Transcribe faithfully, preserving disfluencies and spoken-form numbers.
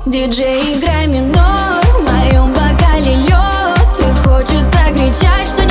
Диджей, играй минор, в моем бокале лед. И хочется кричать, что